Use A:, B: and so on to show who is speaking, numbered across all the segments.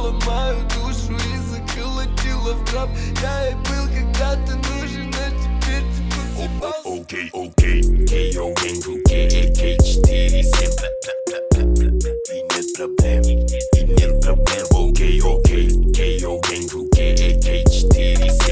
A: мою душу и заколотила в гроб. Я ей был когда-то нужен, а теперь ты посыпался.
B: Окей, K.O. Gang, K47. И нет проблем, и нет проблем. Окей, K.O. Gang, K47.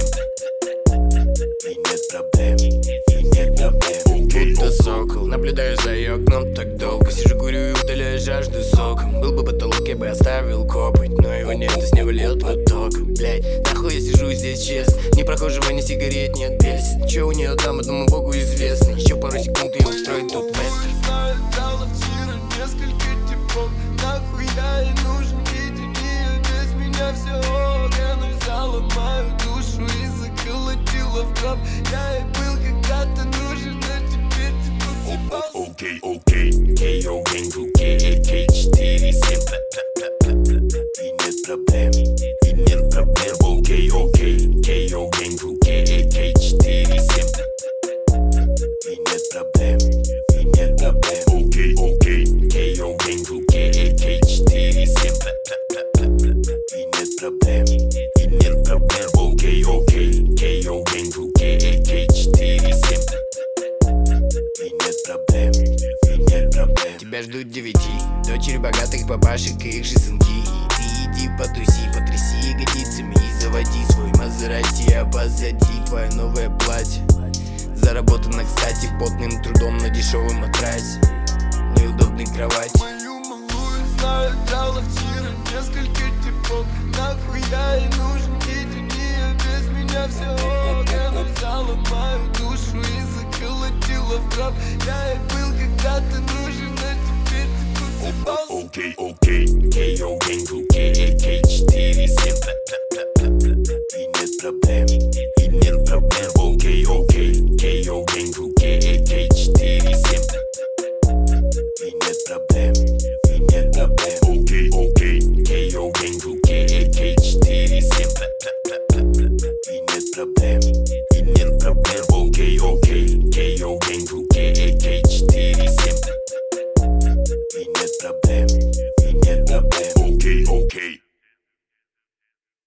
B: И нет проблем, и нет проблем.
C: Будто сокол, наблюдаю за ее окном так долго. Сижу, курю и удаляю жажду соком. Был бы потолок, я бы оставил копоть, но его нет, и с него льет поток. Блять, нахуй я сижу здесь честно. Ни прохожего, ни сигарет, нет бесит. Че у нее там, одному богу известно. Еще пару секунд и устроит тут вестерн.
A: Дала вчера несколько типов. Нахуй я ей нужен, ведь у нее без меня все ок. Она взяла мою душу и заколотила в гроб. Я ей был когда-то нужен, а теперь ты посыпался.
B: Окей, K.O. Gang, K47. И нет проблем, и нет проблем. Окей, K.O. Gang, K47. И нет проблем, и нет проблем. Окей, K.O. Gang, K47. И нет проблем, и нет проблем. Окей, K.O. Gang, K47. И нет проблем, и нет проблем.
C: Тебя ждут 9 дочери богатых папашек и их же сынки. И ты иди потуси, потряси ягодицами и заводи свой Мазерати, а позади твое новое платье. Заработано, кстати, потным трудом на дешевом матрасе, неудобной кровати.
A: Мою малую знаю, дала вчера несколько типов. Нахуй я ей нужен, ведь у нее без меня все ок. Она взяла мою душу и заколотила в гроб. Я ей был когда-то нужен, а теперь ты посыпался.
B: Окей, K.O. Gang, K47. И нет проблем.